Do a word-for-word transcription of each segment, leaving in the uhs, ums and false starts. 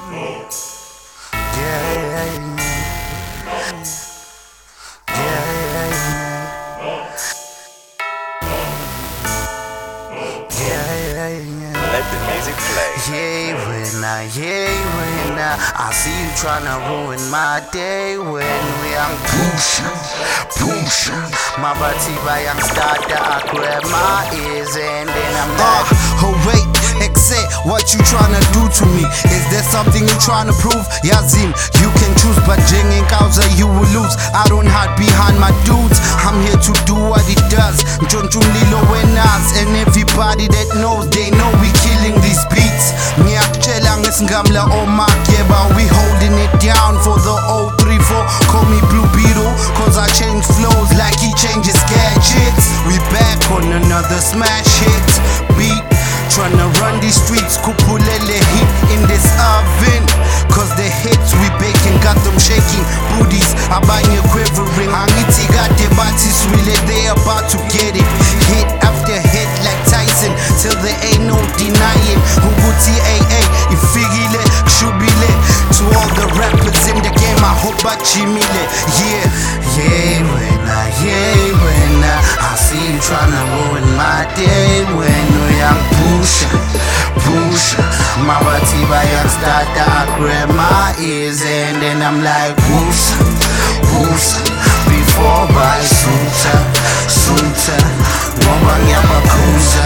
Let the music play. Yeah, when I, yeah, when I, I see you tryna ruin my day when we are pushing, pushing. My body by young starter, I grab my ears and then I'm like, uh, oh wait, except what you tryna do to me? Is there something you tryna prove? Yazim, you can choose, but jinging causa you will lose. I don't hide behind my dudes. I'm here to do what it does. Mchonchum Lilo and us, and everybody that knows, they know we killing these beats. Ngiyakutshela ngesingamla omak, yeah, but we holding it down for the oh three four. Call me Blue Beetle, cause I change flows like he changes gadgets. We back on another smash hit beat. Tryna run these streets, kupulele heat in this oven. Cause the hits we baking got them shaking. Booties, abanye quivering. Angiti got the batis, really they about to get it. Hit after hit like Tyson, till there ain't no denying. Hubuti A A, ifigile, shubile. To all the rappers in the game, I hope I chimile. Yeah, yeah, when I, yeah, when I, I see you tryna ruin my day when we are pushing, pushing. My body by young starter, I grab my ears and then I'm like whoosh, whoosh. Before by suta, suta. Wabang yaba kuza,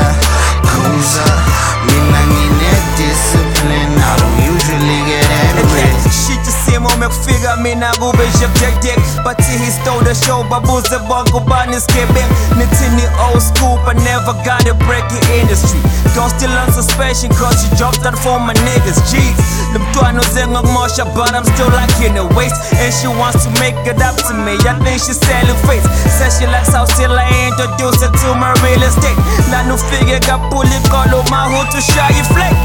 kuza. Mina ngine discipline, I don't usually get angry. Shit you see mo mekufika mina kube jekjek, but he stole the show babuze bongo banis Quebec. Nitini old school but never got a break in industry. Don't still on suspension cause you dropped out for my niggas. Jeez, them tuano zengok mosha but I'm still like in the waist. And she wants to make it up to me, I think she's selling face. Says she likes how still I introduce her to my real estate. Na no figure got pull it call my hood to show you flake.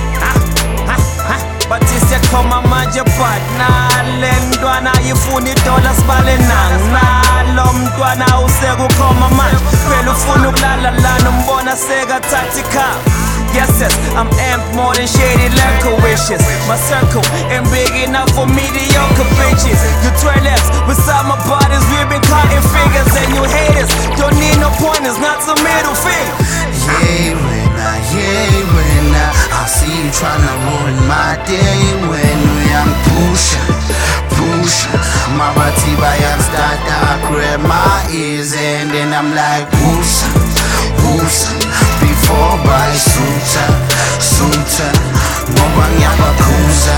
But it's a koma manje partner. Lendwana yifuni dollars bale nang. Nalo mntwana useko koma manje. Phela ufuna ukulala lana umbona seka tactica. Yes, yes, I'm amped more than shady liquor wishes. My circle ain't big enough for mediocre bitches. You twirl F's beside my bodies, we've been counting figures. And you haters don't need no pointers, not some middle fingers. Yeah, when I, yeah, when I, I see you tryna ruin my day when we are pushing, pushing. My body by young starter, I grab my ears and then I'm like whoosh, whoosh. Before by suta, suta. Wabang yaba kuza,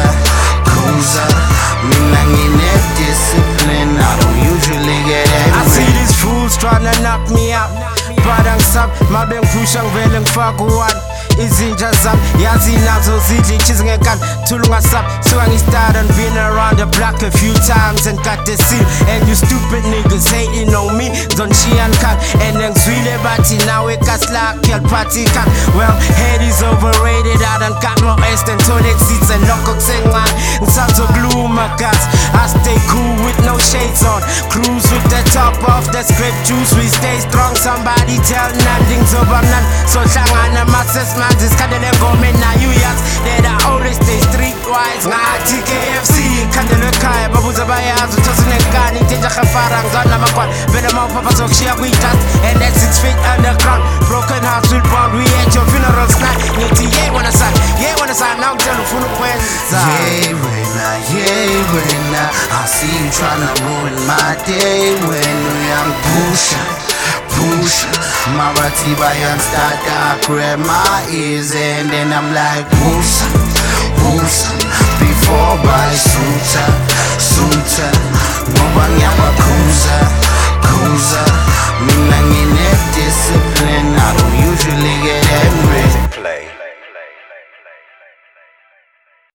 kuza. Mina ngine discipline, I don't usually get angry. I see these fools tryna knock me out. Badang sab, mabeng pushang veleng faguan. Izinja zam, yazi nazo zidli chizingekan. Tulunga sab, so I started been around the block a few times and got the seal. And you stupid niggas hating on me, don't she and cut. And then swile bati now we got slack, y'all party cut. Well, head is overrated, I done got more ass than toilet seats and loco man. Sounds of glue, my guys. I stay cool with no shades on. Cruise with the top off, the script juice, we stay strong. Somebody tell nothing, so I'm not so shangana masses. Skandale ngome na U S that I always stay streetwise. Ngathi K F C khandele ekhaya babuza bayazi uthosi nenkani intenja khafara ngizana makwana vele mawupapa zokushiya kwi-dust and at six feet underground. Broken hearts will bond, we at your funeral tonight. Ngithi yeah wena son, yeah wena son, now ngitshela ufuna ukwenza. Yeah wena, yeah wena, I see you tryna ruin my day when we are pushing, pushing. My body by young starter, I grab my ears and then I'm like whoosh.